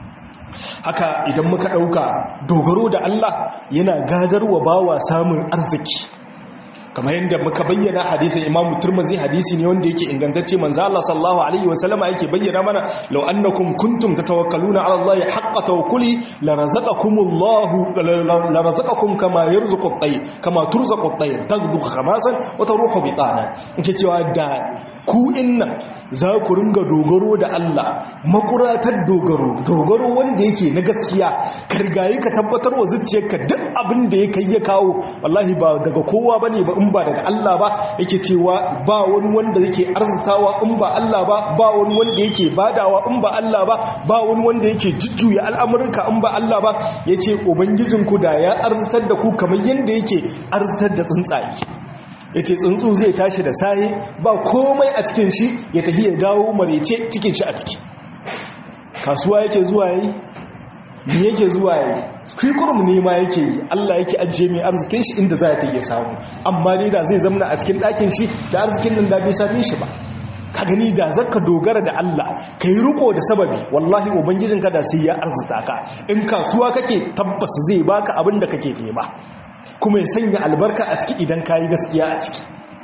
Haka idan muka dauka dogaro da Allah yana gadarwa bawa samun arziki, kamar yadda muka bayyana hadisin Imam Tirmidhi, hadisi ne wanda yake ingantacce. Manzo Allah sallallahu alaihi wasallama yake bayyana mana law annakum kuntum tatawakkaluna ala Allah haqqa tawakkuli la razaqakumullahu la razaqakum kama yarzuqu at-tayr kama turzaqu at-tayr tagdu khamasan wa taruhu bitana. Yake cewa da ku inna za ku ringa dogaro da Allah, makuratar dogaro, dogaro wanda yake na gaskiya, ka rigayi ka tabbatar wa zuciyarka duk abin da ya kai ya kawo wallahi ba daga kowa bane ba in in ba daga Allah ba, yake cewa ba wani wanda yake arzitawa in ba Allah ba, ba wani wanda yake badawa in ba Allah ba, ba wani wanda yake jujjuya al'amurka in ba Allah ba. Yace ubangijinku da ya arzitar da ku kamar yanda yake arzitar da tsuntsaye. Yace tsuntsu zai tashi da sahi ba komai a cikin shi, ya tafi ya dawo marece cikin shi a ciki. Kasuwa yake zuwa yi, me yake zuwa yi, kurum ne ma yake yi. Allah yake ajiye mai arzikin shi inda za ta iya samu, amma dai da zai zamana a cikin ɗakin shi da arzikin nan da bai same shi ba. Ka gani da zaka dogara da Allah, ka yi riko da sababi, wallahi ubangijinka da sai ya arzita ka. In kasuwa kake, tabbas zai baka abin da kake nema, kuma ya sanya albarka a ciki idan ka yi gaskiya a ciki.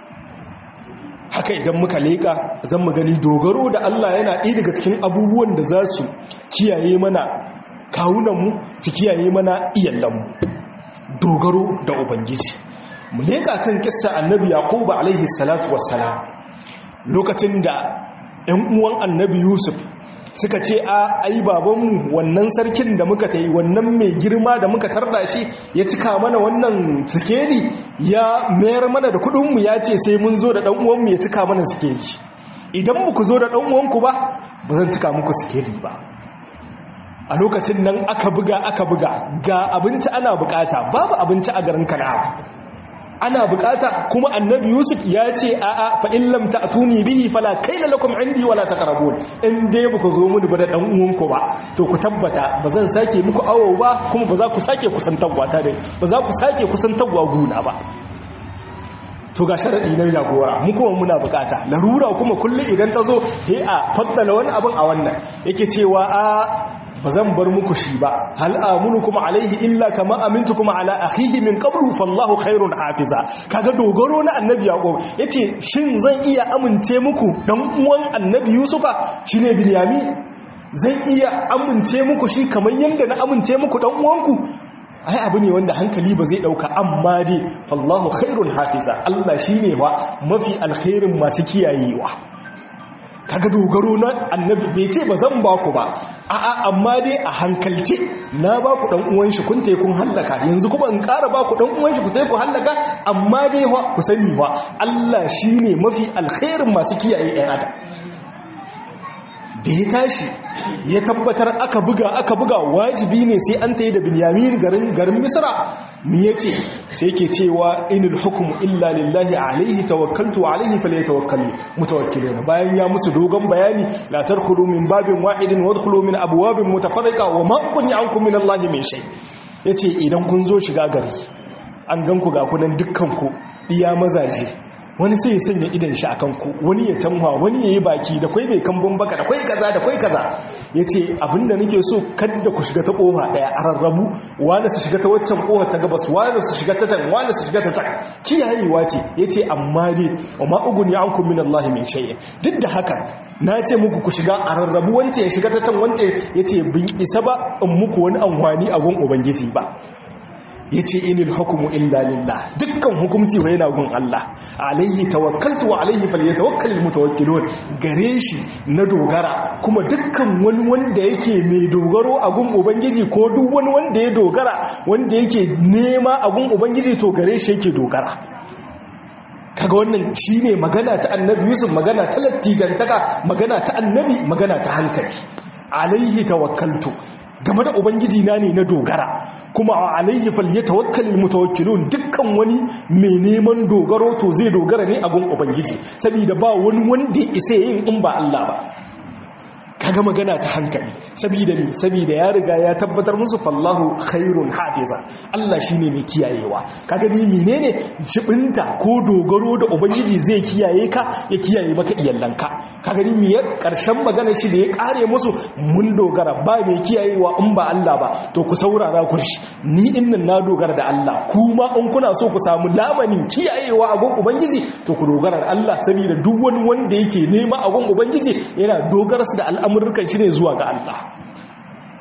Haka idan muka leƙa zan mu gani dogaro da Allah yana ɗaya daga cikin abubuwan da za su kiyaye mana kawunanmu, su kiyaye mana iyalanmu. Dogaro da Ubangiji. Mu leƙa kan kissa annabi Yaqubu alaihi salatu wassalam, lokacin da ‘yan uwan annabi Yusuf suka ce a ai babanmu wannan sarkin da muka ta yi, wannan mai girma da muka tarda shi ya cika mana wannan sikeli, ya mayar mana da kudinmu, ya ce sai mun zo da ɗan'uwanmu ya cika mana sikeli. Idan muku zo da ɗan'uwanku ba, ba zan cika muku sikeli ba. A lokacin nan aka buga aka buga, ga abinci ana bukata, babu abinci a garin Kana'ana, ana bukata, kuma annabi Yusuf ya ce a'a fa in lam ta'tuni bihi fala kayla lakum indi wala taqrabun. In dai buku zo muni ba da dan uwanku ba, to ku tabbata ba zan sake muku awo ba, kuma ba za ku sake kusantarwa ta dai, ba za ku sake kusantarwa guna ba. To ga sharadi na jagora, mu kuma muna bukata, larura kuma kullu idan ta zo he a faddala wani abin a wannan, yake cewa a ba zan bar muku shi ba, hal amunukum alaihi illa kama amintukum ala akhihi min qablu fallahu khairun hafiza. Kaga dogaro na annabi Yaqub, yace shin zan iya amince muku dan uwan annabi Yusufa shine Binyamin? Zan iya amince muku shi kamar yanda na amince muku dan uwanku? Ai abu ne wanda hankali ba zai dauka, amma dai fallahu khairun hafiza, Allah shine wa mafi alkhairin masu kiyayewa. Kaga dogaro na annabi bai ce ba zan baku ba, a'a amma dai a hankalce na baku dan uwan shi kun tayi kun hallaka, yanzu kuma in ƙara baku dan uwan shi ku tayi ku hallaka, amma dai wa ku sani wa Allah shine mafi alkhairin masu kiyaye ɗan adam. Da ya tashi ya tabbatar aka buga aka buga wajibi ne sai an tayi da Binyamin garin garin Misra, me yace sai yake cewa inil hukmu illa lillahi alaihi tawakkaltu alaihi falyatawakkalu mutawakkilun. Bayan ya musu dogon bayani, la tadkhulu min babin wahidin wadkhulu min abwabin mutafarriqa wa ma ughni ankum min Allahi min shay. Yace idan kun zo shiga gari an ganku ga kunan dukkan ku diya mazaje, wani sai ya sanya idan shi akan ku, wani ya tanwa, wani yayi baki, da kai mai kambun baka, da kai kaza da kai kaza. Yace abinda nake so kada ku shiga ta kofa daya a rarrabu, wani su shiga ta waccan kofa ta gabas, wani su shiga ta can, wani su shiga ta can. Kiyayewa ce. Yace amma dai wa ma uguni ankum min Allah min shay'in. Duk da haka na ce muku ku shiga a rarrabu, wance ya shiga ta can, wance yace bin isa ba in muku wani amfani a gun ubangiji ba. yace inil hukmu illa lillah, dukkan hukunci wa yana gun Allah. Alayhi tawakkaltu wa alayhi falyatawakkalul mutawakkilun. Gare shi na dogara, kuma dukkan wani wanda yake mai dogaro a gun ubangiji, ko duk wani wanda ya dogara wanda yake nema a gun ubangiji, to gare shi yake dogara. Kaga wannan shine magana ta annabi Yusuf, magana ta lattijantaka, magana ta annabi, magana ta hankali. Alayhi tawakkaltu, game da ubangiji na ne na dogara, kuma alayhi falyatawakkalul mutawakkilun. Dukkan wani mai neman dogaro to zai dogara ne a gun ubangiji, saboda ba wani wanda ya isa yin in ba Allah ba. Kaga magana ta hankali, saboda ni saboda ya riga ya tabbatar musu fallahu khairun hafiza, Allah shine mai kiyayewa. Kaga ni menene jibinta ko dogaro da ubangiji zai kiyaye ka, ya kiyaye maka iyallanka. Kaga ni me karshen magana shi da ya kare musu, mun dogara ba mai kiyayewa in ba Allah ba, to ku saurara ku shi, ni innan na dogara da Allah, kuma in kuna so ku samu lamanin kiyayewa a gun ubangiji, to ku dogara da Allah, saboda duk wani wanda yake nema a gun ubangiji yana dogara su da al'amari amurkan shi ne zuwa ga Allah.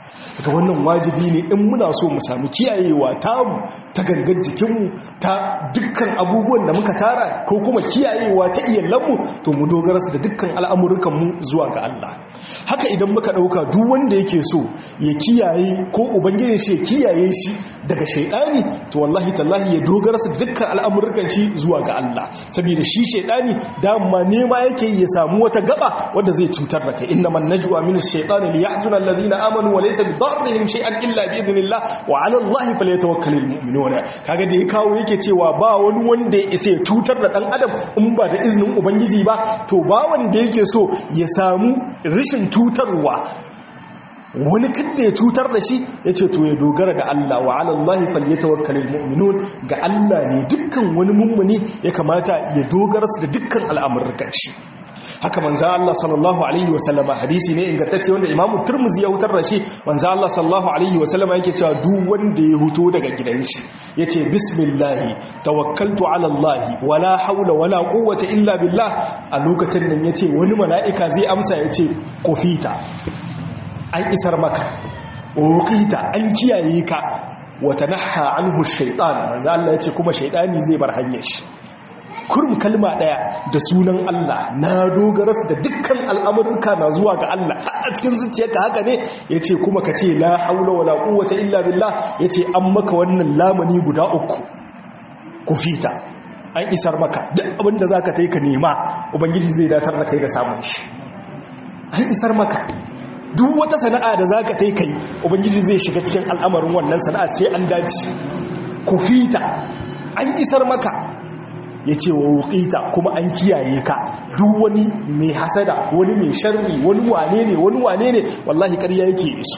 ga wannan wajibi ne in muna so mu samu kiyayewa ta mu ta gangan jikinmu ta dukkan abubuwan da muka tara ko kuma kiyayewa ta iyalanmu to mu dogara su da dukkan al'amuranmu zuwa ga Allah. Haka idan muka ɗauka duk wanda yake so ya kiyaye ko ubangijin shi ya kiyaye shi daga shaidani to wallahi tallahi ya dogara su da dukkan al'amuran shi zuwa ga Allah, saboda shi shaidani dama nema yake ya samu wata gaba wanda zai cutar da kai. innaman najwa min ash-shaytani liyahzuna alladhina amanu wa laysa bidarrihim shay'an illa bi idhnillah wa 'ala allahi falyatawakkalul mu'minuna. kaga da ya kawo yake cewa ba wani wanda ya isa ya cutar da dan adam in ba da izinin ubangiji ba, to ba wanda yake so ya samu rishin cutarwa wani kadda ya cutar da shi ya ce to ya dogara da Allah wa alallahi falyatawakkalul mu'minun. ga Allah ne dukkan wani mummuni ya kamata ya dogara su da dukkan al'amuran shi. haka manzo Allah sallallahu alaihi wasallam hadisi ne ingantacce wanda Imam Tirmidhi ya hutar da shi. manzo Allah sallallahu alaihi wasallam yake cewa duk wanda ya huto daga gidan shi yace bismillah tawakkaltu ala Allah wala haula wala quwwata illa billah, a lokacin nan yace wani mala'ika zai amsa yace kofita, an isar maka, wuqita an kiyaye ka, wa tanaha anhu shaytan. manzo Allah yace kuma shaytani zai bar hanyar shi. kurum kalma daya da sunan Allah na dogara da dukkan al'amurka na zuwa ga Allah a cikin zuciyarka haka ne yace kuma ka ce la haula wala quwwata illa billah, yace an maka wannan lamani guda uku kufita, an isar maka duk abinda zaka tai ka nema ubangiji zai datar da kai da samun shi. an isar maka duk wata sana'a da zaka tai kai ubangiji zai shiga cikin al'amarin wannan sana'a sai an dace. kufita an isar maka ya ce wa wuƙita kuma an kiyaye ka. duk wani mai hasada, wani mai sharri, wani wane ne wani wane ne wallahi ƙarya yake isu.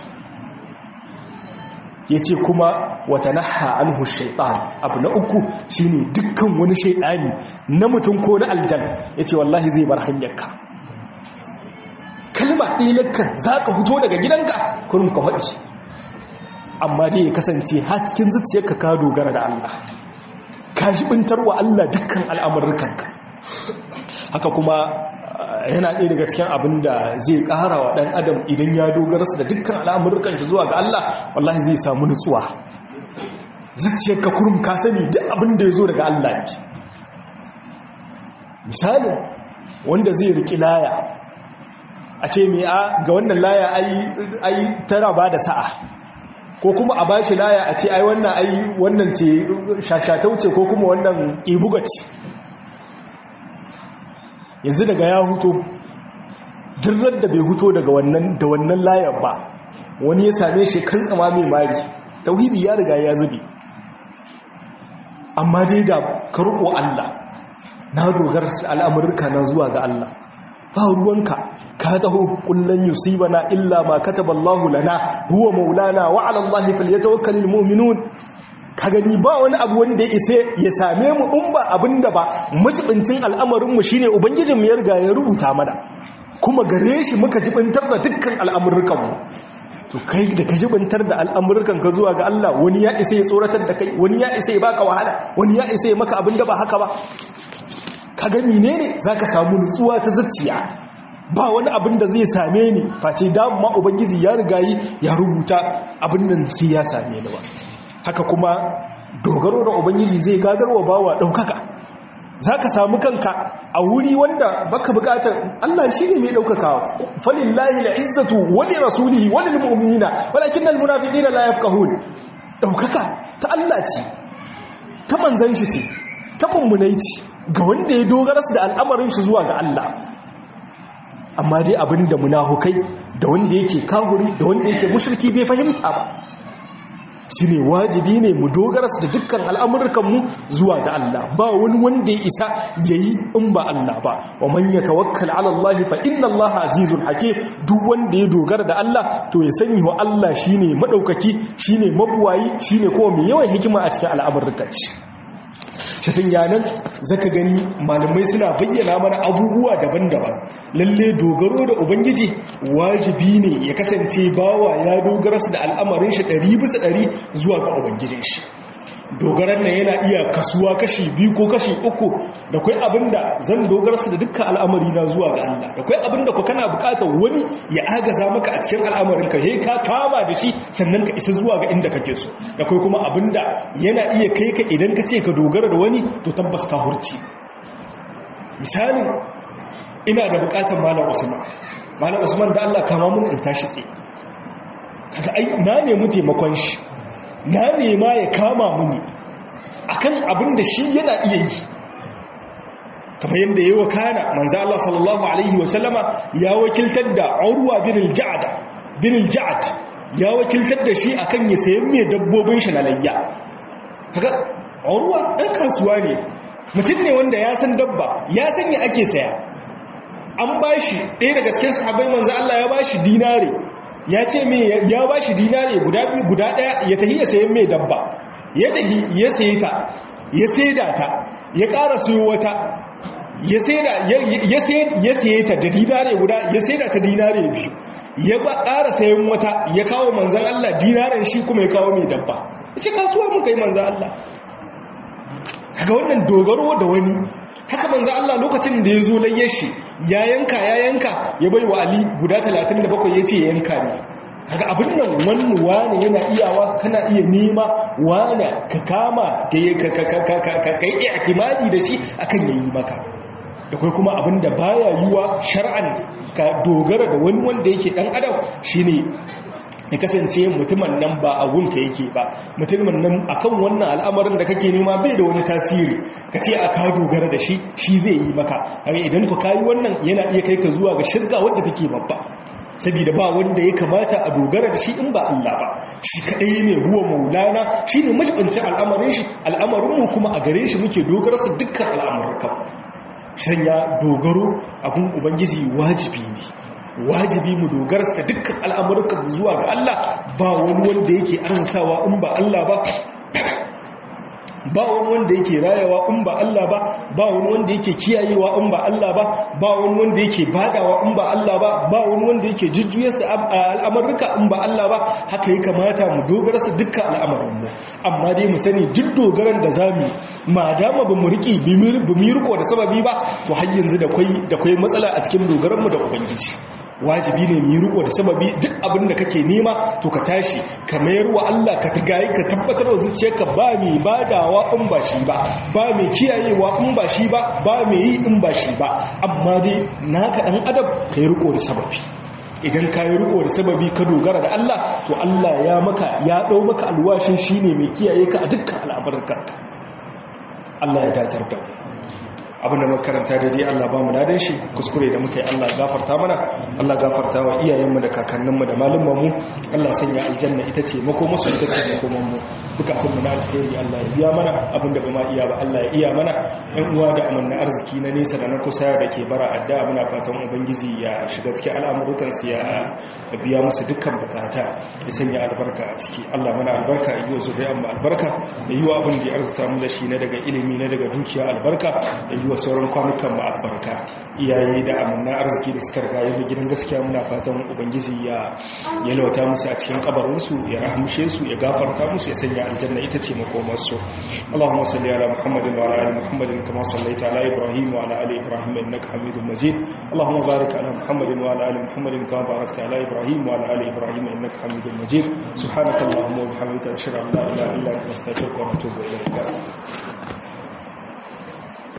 ya ce kuma wata naha an shaitan. abu na uku shine dukkan wani shaitani na mutum ko na aljan ya ce wallahi zai bar hanyarka. kalma ɗilakka za ka fito daga gidanka kurin ka haɗi, amma dai ya kasance ha cikin zuciyarka ka dogara da Allah, ka jibintar wa Allah dukkan al'amurkanka. haka kuma yana ɗaya daga cikin abin da zai ƙara wa ɗan adam idan ya dogara su da dukkan al'amurkan shi zuwa ga Allah, wallahi zai samu nutsuwa. zuciyarka kurum ka sani duk abin da ya zo daga Allah ne. misalin wanda zai riƙi laya a ce mai a ga wannan laya ai tana ba da sa'a, ko kuma a bashi laya a ce ai wannan ai wannan ce shashatau ce ko kuma wannan ƙibuga ce. yanzu daga ya huto dirrar da bai huto daga wannan da wannan layar ba, wani ya same shi kan tsama mai mari, tauhidi ya riga ya zube. amma dai da ka roƙo Allah, na dogara al'amurka na zuwa ga Allah, ba ruwanka ka taho kullun yusibana illa ma kataballahu lana huwa maulana wa ala allahi falyatawakkalul mu'minun. ka gani ba wani abu wanda ya isa ya same mu in ba abinda ba majibincin al'amarin mu shine ubangijin mu ya riga ya rubuta mana, kuma gare shi muka jibintar da dukkan al'amurrukan mu. to kai da ka jibintar da al'amurrukan ka zuwa ga Allah, wani ya isa ya tsoratar da kai, wani ya isa ya baka wahala, wani ya isa ya maka abinda ba haka ba. kaga menene zaka samu nutsuwa ta zuciya, ba wani abin da zai same ni face dama ubangiji ya rigayi ya rubuta abin da sai ya same ni ba. haka kuma dogaro da ubangiji zai gadarwa bawa daukaka. zaka samu kanka a wuri wanda baka bukatar Allah shine mai daukaka. falillahi al'izzatu wa li rasulihi wa lil mu'minina walakinnal munafiqina la yafqahun. daukaka ta Allah ce, ta manzon shi ce, ta mummunai ce ga wanda ya dogara su da al'amarin shi zuwa ga Allah. amma dai abinda munafukai da wanda yake kahuri da wanda yake mushriki bai fahimta ba shine wajibi ne mu dogara su da dukkan al'amuran mu zuwa ga Allah. ba wani wanda ya isa yayi in ba Allah ba. wa man yatawakkal ala Allah fa inna Allah azizun hakim. duk wanda ya dogara da Allah to ya sani wa Allah shine madaukaki, shine mabuwayi, shine kuma mai yawan hikima a cikin al'amuran shi. shi sun yanan zaka gani malamai suna bayyana mana abubuwa daban-daban. lalle dogaro da ubangiji wajibi ne ya kasance bawa ya dogara su da al'amarin shi ɗari bisa ɗari zuwa ga ubangijin shi. dogaran nan yana iya kasuwa kashi biyu ko kashi uku. Da kai abinda zan dogara su da dukkan al'amari na zuwa ga Allah, da kai abinda ko kana bukatar wani ya agaza maka a cikin al'amarin ka, sai ka kama da shi sannan ka isa zuwa ga inda kake so. Da kai kuma abinda yana iya kai ka idan ka ce ka dogara da wani to tabbas ka hurci. Misali ina da bukatar Malam Usman, Malam Usman da Allah kama mun in tashi tsaye. Kaga ai na nemi taimakon shi, na nema ya kama muni akan abin da shi yana iya yi, kamar yadda ya wakana manzo Allah sallallahu alaihi wasallama ya wakiltar da Urwa bin al-Ja'd bin al-Ja'd ya wakiltar da shi akan ya sayan mai dabbobin shi na layya. kaga Urwa dan kasuwa ne, mutum ne wanda ya san dabba, ya san ya ake saya. An bashi ɗaya daga cikin sahabbai manzo Allah ya bashi dinare, ya ce me ya ba shi dinare guda biyu guda daya ya tafi ya sayan mai dabba, ya tafi ya saye ta, ya saida ta, ya ƙara sayo wata, ya saida ya saye ta da dinare guda, ya saida ta dinare biyu, ya ba ƙara sayan wata, ya kawo manzan Allah dinaren shi kuma ya kawo mai dabba. Ya ce kasuwa muka yi manzan Allah. Kaga wannan dogaro da wani. Haka manzo Allah lokacin da ya zo layyar shi ya yanka ya yanka ya bai wa Ali guda talatin da bakwai yace ya yanka ne. Kaga abin nan wannan wani yana iyawa, kana iya nema wani ka kama ka ka ka ka kai i'timadi da shi akan yayi maka. Da kai kuma abin da baya yiwa shar'an ka dogara da wani wanda yake dan adam shine ya kasance mutumin nan ba a gunka yake ba, mutumin nan akan wannan al'amarin da kake nema bai da wani tasiri, ka ce a ka dogara da shi shi zai yi maka. Haka idan ka kayi wannan yana iya kai ka zuwa ga shirka wadda take babba, saboda ba wanda ya kamata a dogara da shi in ba Allah ba. Shi kadai ne huwa maulana, shi ne majibancin al'amarin shi, al'amarinmu kuma a gare shi muke dogara su dukkan al'amurka. Shanya dogaro abun ubangiji wajibi ne, wajibi mu dogara da dukkan al'amurka zuwa ga Allah. Ba wani wanda yake arzikawa in ba Allah ba, ba wani wanda yake rayawa in ba Allah ba, ba wani wanda yake kiyayewa in ba Allah ba, ba wani wanda yake badawa in ba Allah ba, ba wani wanda yake jujjuyarsa al'amurka in ba Allah ba. Haka ya kamata mu dogara su dukkan al'amarinmu. Amma dai mu sani duk dogaran da zamu ma dama ba mu riƙe ba mu riko da sababi ba, to har yanzu da kwai da kwai matsala a cikin dogaranmu da ubangiji. Wajibi ne mu riko da sababi, duk abin da kake nema to ka tashi ka mayar wa Allah, ka tigaye ka tabbatar da zuciyarka ba mai badawa in ba shi ba, ba mai kiyayewa in ba shi ba, ba mai yi in ba shi ba. Amma dai naka dan adam ka yi riko da sababi. Idan ka yi riko da sababi ka dogara da Allah, to Allah ya maka ya dau maka alwashin shine mai kiyaye ka a dukkan al'amuranka. Allah ya datar da mu. Abin da makaranta da dai Allah ba mu ladan shi, kuskure da muka yi Allah gafarta mana, Allah gafarta wa iyayenmu da kakanninmu da malumanmu. Allah sanya aljanna ita ce makomarsu, ita ce makomanmu. Bukatunmu na alheri Allah ya biya mana, abin da ba ma iya ba Allah ya iya mana. Yan uwa da amanna arziki na nesa da na kusa da ke bara adda, muna fatan ubangiji ya shiga cikin al'amuransu, ya biya musu dukkan bukata, ya sanya albarka a ciki. Allah mana albarka, ya yi wa zuriyar mu albarka, ya yi wa abin da ya arzuta mu da shi na daga ilimi, na daga dukiya albarka, ya yi wa sauran kwanukan mu albarka. Iyaye da amanna arziki da suka riga yi gidan gaskiya, muna fatan ubangiji ya yalwata musu a cikin kabarinsu, ya rahamshe su, ya gafarta musu, ya sanya aljanna ita ce makomarsu. Allahumma salli ala Muhammadin wa ala ali Muhammadin kama sallaita ala Ibrahim wa ala ali Ibrahim innaka Hamidum Majid. Allahumma barik ala Muhammadin wa ala ali Muhammadin kama barakta ala Ibrahim wa ala ali Ibrahim innaka Hamidum Majid. Subhanakallahumma wa bihamdika ashhadu an la ilaha illa anta astaghfiruka wa atubu ilayk.